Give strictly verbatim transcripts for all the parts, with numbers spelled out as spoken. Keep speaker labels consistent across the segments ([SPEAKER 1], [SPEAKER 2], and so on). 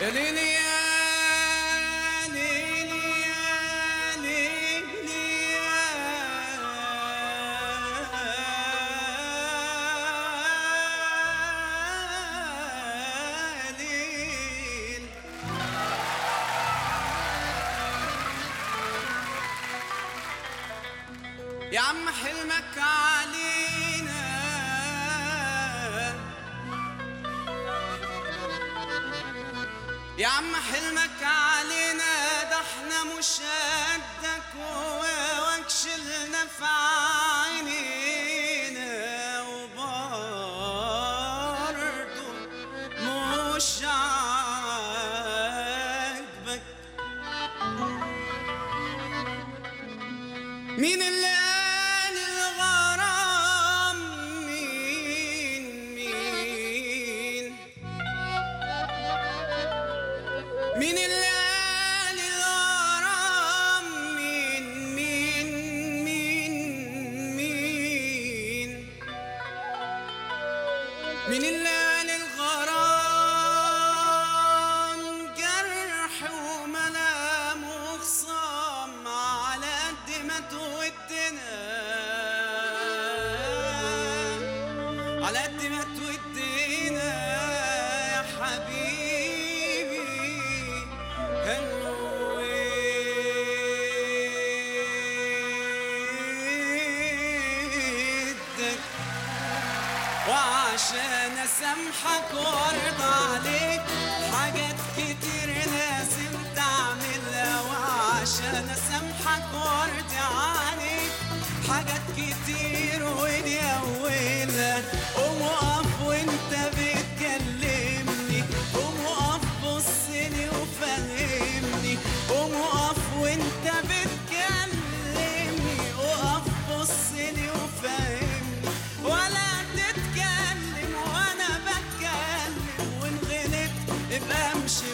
[SPEAKER 1] ليلي يا ليلي يا ليلي يا ليل. يا عم حلمك علينا يا عم حلمك علينا، ده احنا مش قدك وكشلنا في عينينا، وبرضه مش عاجبك. مين اللي قال الغرام؟ مين مين مين اللي قال الغرام؟ مين مين مين مين مين اللي قال الغرام جرح وملام وخصام، على قد ما تودنا على قد ما تودينا يا حبيبي هنودك. وعشان اسامحك وارضى عليك حاجات كتير لازم تعملها، وعشان اسامحك وارضى عليك حاجات كتير ودي اولها. قوم وقف وانت بتكلمني، قوم وقف بصلي وفهمني، قوم وقف وانت بتكلمني، وقف بصلي وفهمني، ولا تتكلم وانا بتكلم، وان غلطت ابقى امشي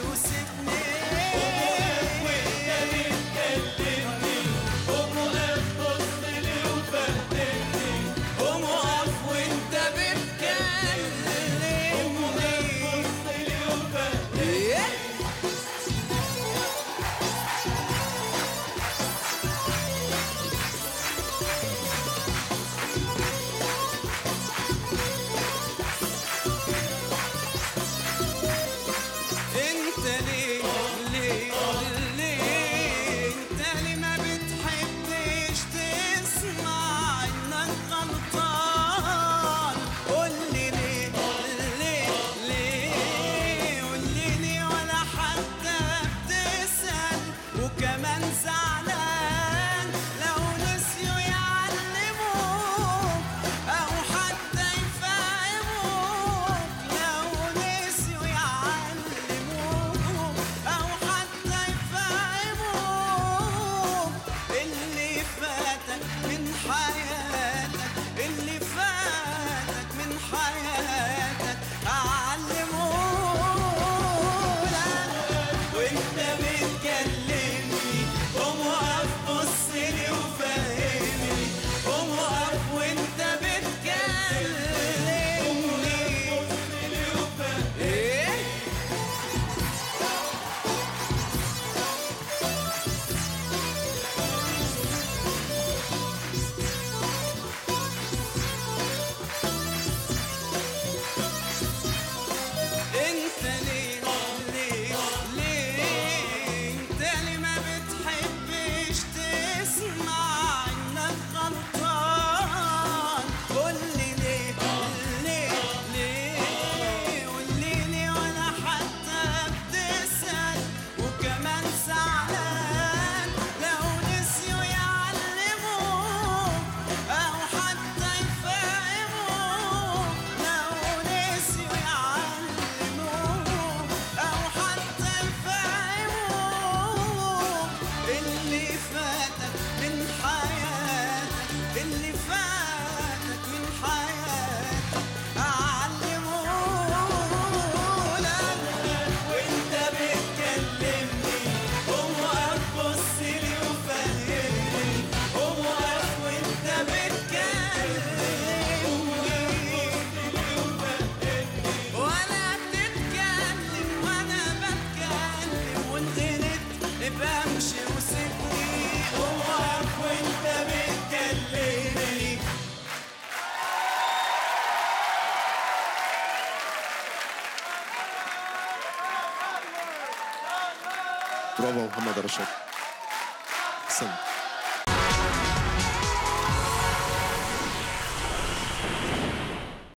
[SPEAKER 2] برافو محمد رشاد. احسنت.